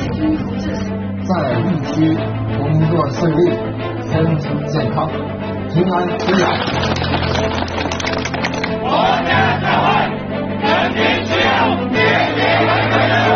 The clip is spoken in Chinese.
在疫区工作顺利，身体健康，平安平安。 国家社会，人民需要，谢谢人民。